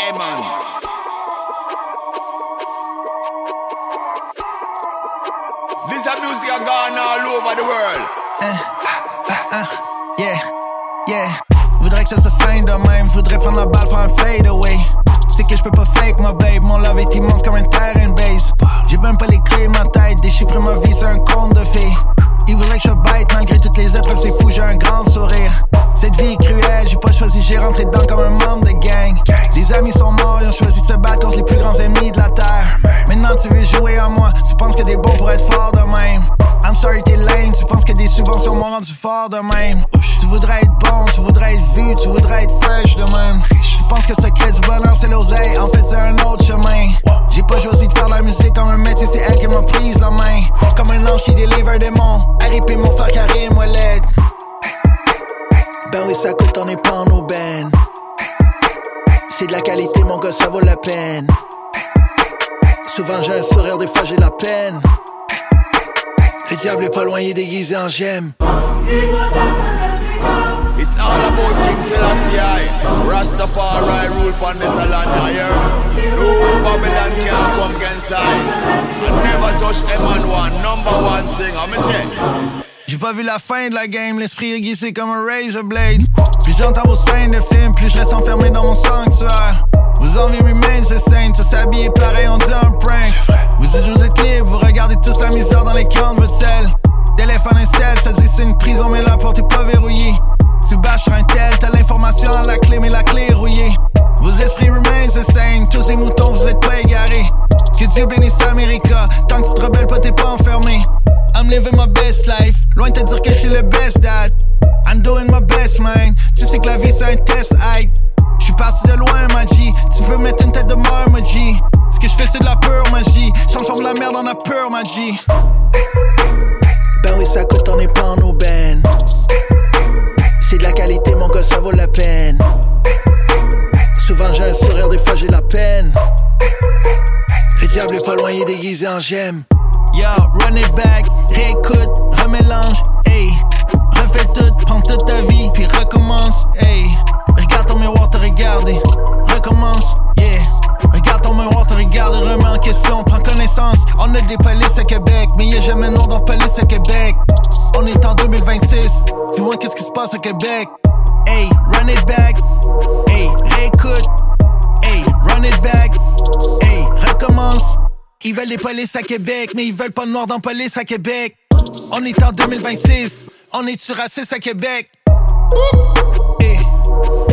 Hey man. This a music a gone all over the world. Yeah. Voudrais que ça se saigne de même. Voudrais prendre la balle, faire un fade away. C'est que je peux pas fake ma babe. Mon love est immense comme un terrain base. J'ai même pas les clés, ma tête. Déchiffrer ma vie, c'est un conte de fées. Il voudrait que je bite malgré toutes les épreuves, c'est fou, j'ai un grand sourire. Cette vie est cruelle, j'ai pas choisi, j'ai rentré dedans comme un membre de gang. Des amis sont morts, ils ont choisi de se battre contre les plus grands ennemis de la terre. Maintenant tu veux jouer à moi, tu penses que t'es bon pour être fort de même. I'm sorry t'es lame, tu penses que des subventions m'ont rendu fort de même. Tu voudrais être bon, tu voudrais être vu, tu voudrais être fresh de même. Tu penses que le secret du bonheur c'est l'oseille, en fait c'est un autre chemin. J'ai pas choisi de faire la musique comme un métier, c'est elle qui m'a prise la main. Comme un ange qui délivre un démon, R.I.P. mon frère Karim Ouellet. Ben oui ça coûte, on est pas en aubaine. C'est de la qualité mon gars, ça vaut la peine. Souvent j'ai un sourire, des fois j'ai la peine. Le diable est pas loin, il est déguisé en gemme. It's all about King Selassie. Rastafari rule pon this land here. No Babylon can come against I. I never touch M1, number one singer, me say. J'ai pas vu la fin de la game, l'esprit aiguisé comme un razor blade. Plus j'entends vos scènes de films, plus je reste enfermé dans mon sanctuaire. Vos envies remains the same, tous habillés pareil, on dit un prank. Vous dites vous êtes libre, vous regardez tous la misère dans l'écran de votre selle. Téléphone un sel, ça dit c'est une prison mais la porte est pas verrouillée. Tu bâches sur un tel, t'as l'information à la clé mais la clé est rouillée. Vos esprits remains the same, tous ces moutons vous êtes pas égarés. Que Dieu bénisse America, tant que tu te rebelles pas t'es pas enfermé. I'm living my best life, loin de te dire que je suis le best dad. I'm doing my best man, tu sais que la vie c'est un test hype. J'suis parti de loin ma G, tu peux mettre une tête de mort ma G. Ce que j'fais c'est de la pure magie, transforme la merde en la pure magie. Ben oui ça coûte, on est pas en aubaine. C'est de la qualité mon gars, ça vaut la peine. Souvent j'ai un sourire, des fois j'ai la peine. Le diable est pas loin, il est déguisé en gemme. Yo, run it back, réécoute, remélange, hey. Refais tout, prends toute ta vie, puis recommence, hey. Regarde ton miroir, te regarder, recommence, yeah. Regarde ton miroir, te regarder, remets en question, prends connaissance. On a des polices à Québec, mais y'a jamais nom dans police à Québec. On est en 2026, dis-moi qu'est-ce qui se passe à Québec. Hey, run it back, hey, réécoute, hey, run it back, hey, recommence. Ils veulent des polices à Québec, mais ils veulent pas de noirs dans police à Québec. On est en 2026, on est-tu raciste à Québec? Hey.